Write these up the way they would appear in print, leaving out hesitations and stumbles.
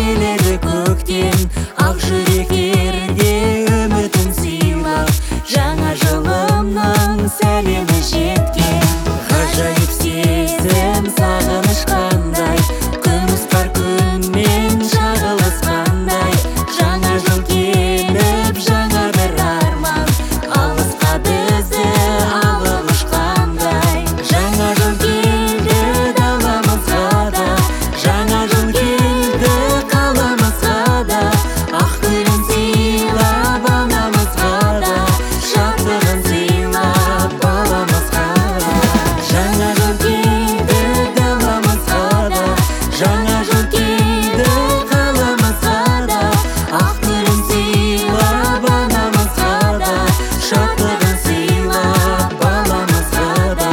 келеді көктен, ақ жүректерге үмітін сыйлап, жаңа жылымның сәлемі жеткен. Ғажайып сезім, сағыныш қандай, күміс қар күнмен шағылысқандай. Жаңа жыл келіп, жаңа бір арман, алысқа бізді алып ұшқандай. Жаңа жыл келді даламызға да, жаңа жыл келді қаламызға да, ақ гүлін сыйлап анамызға да, шаттығын сыйлап баламызға да. Жаңа жыл келді даламызға да, жаңа жыл келді қаламызға да, ақ гүлін сыйлап анамызға да, шаттығын сыйлап баламызға да.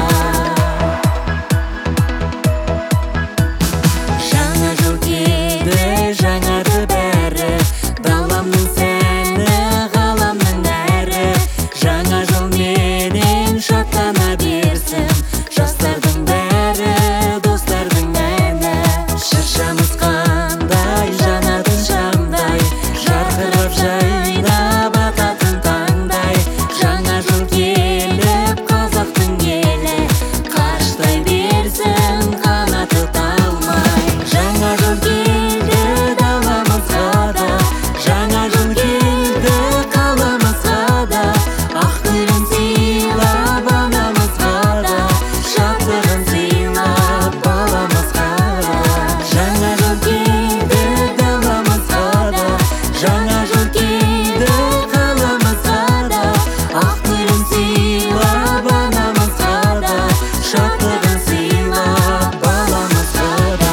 Жаңа жыл келді, жаңарды бәрі, даламның сәні, ғаламның нәрі. Жаңа жыл менен шаттана берсін, жастардың бәрі, достардың әні. Шыршамыз қандай, жанатын шамдай, жарқырап жайнап ататын таңдай. Жаңа жыл келіп, қазақтың елі қаштай берсін, қанаты талмай. Жаңа жыл келді даламызға да, жаңа жыл келді қаламызға да, ақ гүлін сыйлап анамызға да, шаттығын сыйлап баламызға да. Жаңа жыл келді даламызға да, жаңа жыл келді қаламызға да, ақ гүлін сыйлап анамызға да, шаттығын сыйлап баламызға да.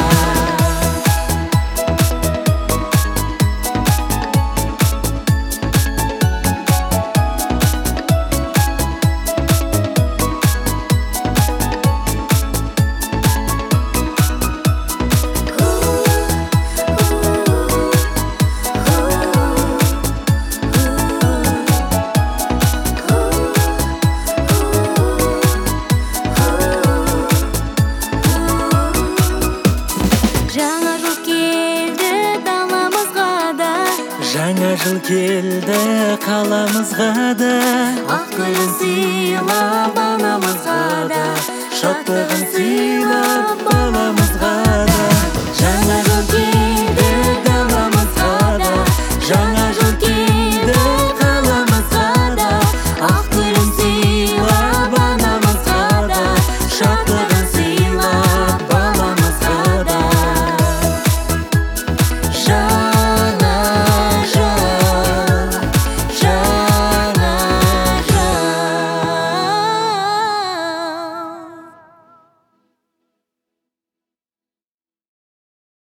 Жаңа жыл келді даламызға да, жаңа жыл келді қаламызға да, ақ гүлін сыйлап анамызға да, шаттығын сыйлап баламызға да.